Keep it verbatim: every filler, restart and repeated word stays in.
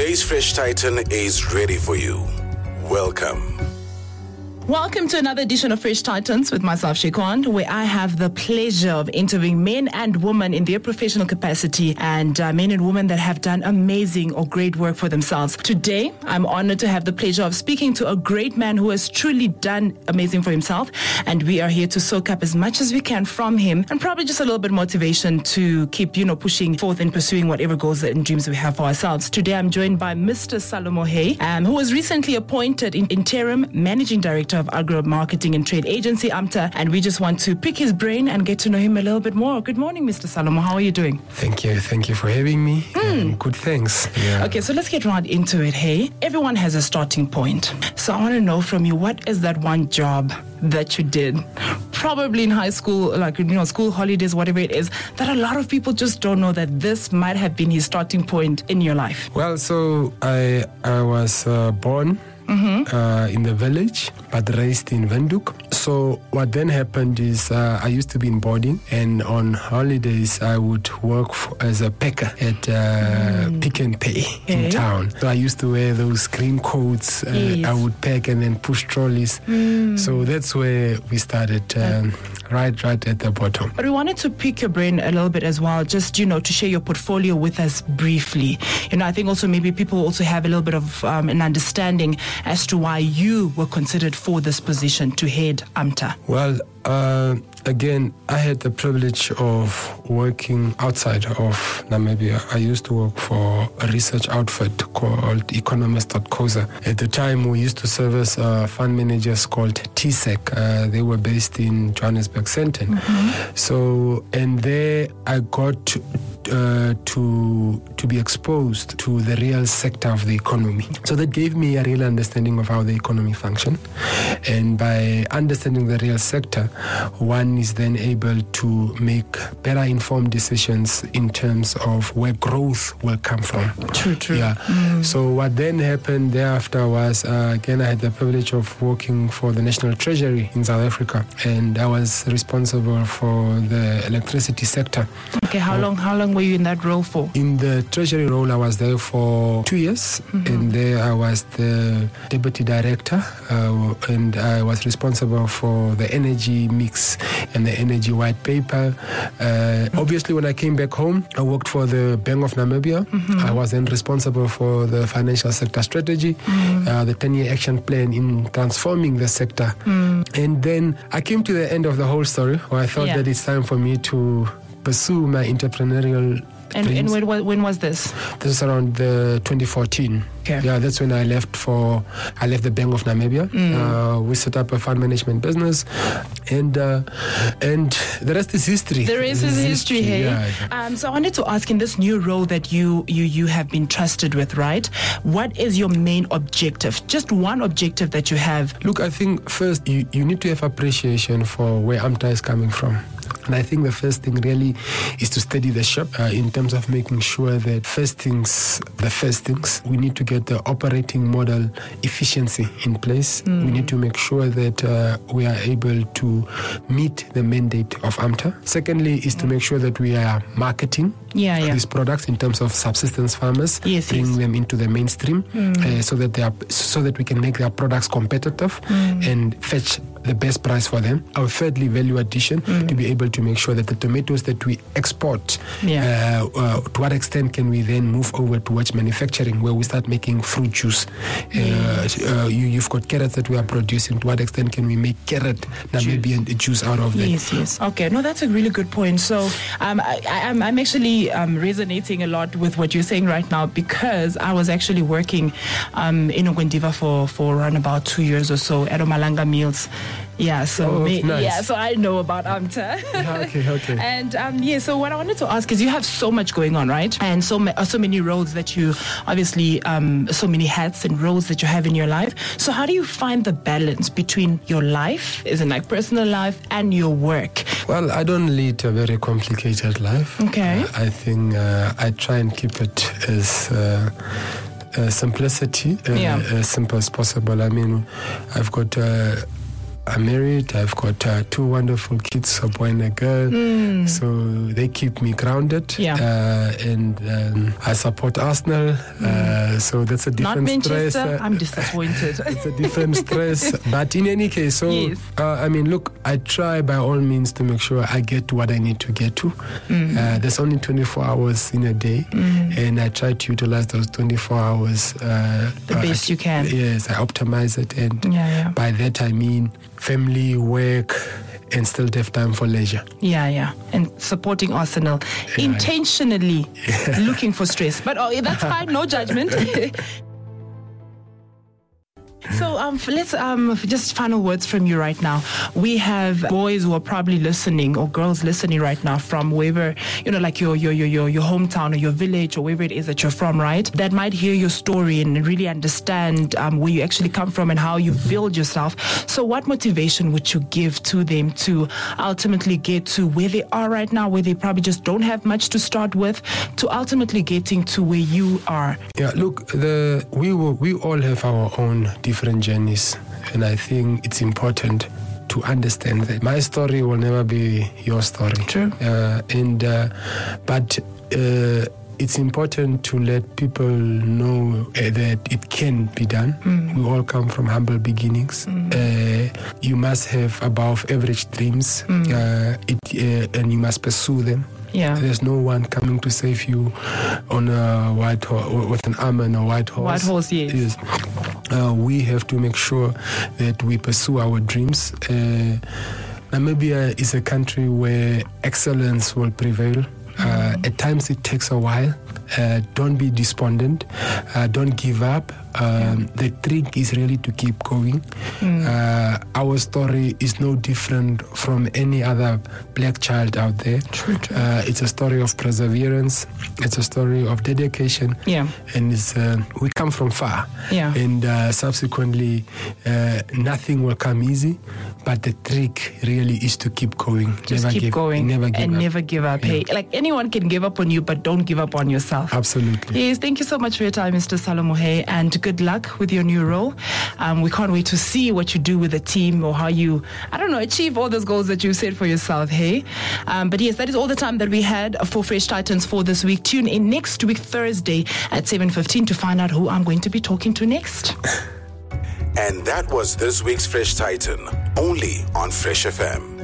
Today's Fresh Titan is ready for you. Welcome. Welcome to another edition of Fresh Titans with myself, Shekwand, where I have the pleasure of interviewing men and women in their professional capacity and uh, men and women that have done amazing or great work for themselves. Today, I'm honored to have the pleasure of speaking to a great man who has truly done amazing for himself, and we are here to soak up as much as we can from him and probably just a little bit of motivation to keep, you know, pushing forth and pursuing whatever goals and dreams we have for ourselves. Today, I'm joined by Mister Salomo Hay, um, who was recently appointed in interim managing director of Agro Marketing and Trade Agency, AMTA, and we just want to pick his brain and get to know him a little bit more. Good morning, Mister Salomo. How are you doing? Thank you. Thank you for having me. Mm. Um, good, thanks. Yeah. Okay, so let's get right into it. Hey, everyone has a starting point. So I want to know from you, what is that one job that you did, probably in high school, like, you know, school holidays, whatever it is, that a lot of people just don't know that this might have been his starting point in your life? Well, so I, I was uh, born Mm-hmm. Uh, in the village, but raised in Windhoek. So what then happened is uh, I used to be in boarding, and on holidays I would work for, as a packer at uh, mm. Pick and Pay okay. in town. So I used to wear those green coats. Uh, yes. I would pack and then push trolleys. Mm. So that's where we started. Um, Right, right at the bottom. But we wanted to pick your brain a little bit as well, just, you know, to share your portfolio with us briefly. You know, I think also maybe people also have a little bit of um, an understanding as to why you were considered for this position to head AMTA. Well, uh, again, I had the privilege of working outside of Namibia. I used to work for a research outfit called economist dot co za. At the time, we used to service uh, fund managers called T S E C. Uh, they were based in Johannesburg Center. Mm-hmm. So, and there I got to, uh, to to be exposed to the real sector of the economy. So that gave me a real understanding of how the economy functions. And by understanding the real sector, one is then able to make better informed decisions in terms of where growth will come from. True, true. Yeah. Mm. So what then happened thereafter was, uh, again, I had the privilege of working for the National Treasury in South Africa, and I was responsible for the electricity sector. Okay, how uh, long how long were you in that role for? In the Treasury role, I was there for two years, mm-hmm. and there I was the Deputy Director, uh, and I was responsible for the energy mix and the energy white paper. Uh, obviously, when I came back home, I worked for the Bank of Namibia. Mm-hmm. I was then responsible for the financial sector strategy, mm-hmm. uh, the ten-year action plan in transforming the sector. Mm. And then I came to the end of the whole story, where I thought yeah. that it's time for me to pursue my entrepreneurial And, and when, when was this? This is around the twenty fourteen. Okay. Yeah, that's when I left for I left the Bank of Namibia. Mm. Uh, we set up a fund management business, and uh, and the rest is history. The rest is history. history hey? Yeah. Um, so I wanted to ask, in this new role that you you you have been trusted with, right? What is your main objective? Just one objective that you have. Look, I think first you, you need to have appreciation for where AMTA is coming from. And I think the first thing really is to steady the ship uh, in terms of making sure that first things, the first things, we need to get the operating model efficiency in place. Mm. We need to make sure that uh, we are able to meet the mandate of AMTA. Secondly is to make sure that we are marketing yeah, yeah. these products in terms of subsistence farmers, yes, bring yes. them into the mainstream mm. uh, so that they are, so that we can make their products competitive mm. and fetch the best price for them. Our thirdly, value addition, mm. to be able to make sure that the tomatoes that we export, yeah. uh, uh, to what extent can we then move over towards manufacturing, where we start making fruit juice. Yes. Uh, uh, you, you've got carrots that we are producing. To what extent can we make carrot Namibian juice, juice out of that? Yes, yes. Okay, no, that's a really good point. So um, I, I'm, I'm actually um, resonating a lot with what you're saying right now, because I was actually working um, in Ogwendiva for, for around about two years or so at Omalanga Meals. Yeah, so oh, me, nice. yeah, so I know about AMTA. okay, okay. And um, yeah, so what I wanted to ask is, you have so much going on, right? And so ma- so many roles that you obviously, um, so many hats and roles that you have in your life. So how do you find the balance between your life, as in like personal life, and your work? Well, I don't lead a very complicated life. Okay. Uh, I think uh, I try and keep it as uh, uh, simplicity, uh, yeah. as simple as possible. I mean, I've got. Uh, I'm married. I've got uh, two wonderful kids, a boy and a girl. Mm. So they keep me grounded. Yeah. Uh, and um, I support Arsenal. Mm. Uh, so that's a different Not Manchester. stress. I'm disappointed. It's a different stress. But in any case, so yes. uh, I mean, look, I try by all means to make sure I get to what I need to get to. Mm. Uh, there's only twenty-four hours in a day, mm. and I try to utilize those twenty-four hours uh, the best uh, you can. Yes, I optimize it, and yeah, yeah. by that I mean family, work, and still have time for leisure. Yeah, yeah. And supporting Arsenal. Yeah, intentionally yeah. looking for stress. But oh, that's fine, no judgment. So um, let's um, just final words from you right now. We have boys who are probably listening, or girls listening right now from wherever, you know, like your your your your, your hometown or your village or wherever it is that you're from, right? That might hear your story and really understand um, where you actually come from and how you build yourself. So what motivation would you give to them to ultimately get to where they are right now, where they probably just don't have much to start with, to ultimately getting to where you are? Yeah, look, the we will, we all have our own different different journeys, and I think it's important to understand that my story will never be your story. True. Uh, and uh, but uh, it's important to let people know uh, that it can be done. Mm. We all come from humble beginnings. Mm. Uh, you must have above average dreams, mm. uh, it, uh, and you must pursue them. Yeah. There's no one coming to save you on a white horse, with an armor and a white horse. White horse, yes. yes. Uh, we have to make sure that we pursue our dreams. Uh, Namibia is a country where excellence will prevail. Uh, at times it takes a while. Uh, don't be despondent. Uh, don't give up. Um, yeah. The trick is really to keep going. Mm. Uh, our story is no different from any other black child out there. True, true. Uh, it's a story of perseverance. It's a story of dedication. Yeah. And it's, uh, we come from far. Yeah. And uh, subsequently, uh, nothing will come easy. But the trick really is to keep going. Just never keep give, going never give and up. never give up. Yeah. Hey, like anyone can give up on you, but don't give up on yourself. Absolutely. Yes, thank you so much for your time, Mister Salomohe, and good luck with your new role. Um, we can't wait to see what you do with the team, or how you, I don't know, achieve all those goals that you set for yourself, hey? Um, but yes, that is all the time that we had for Fresh Titans for this week. Tune in next week, Thursday at seven fifteen to find out who I'm going to be talking to next. And that was this week's Fresh Titan, only on Fresh F M.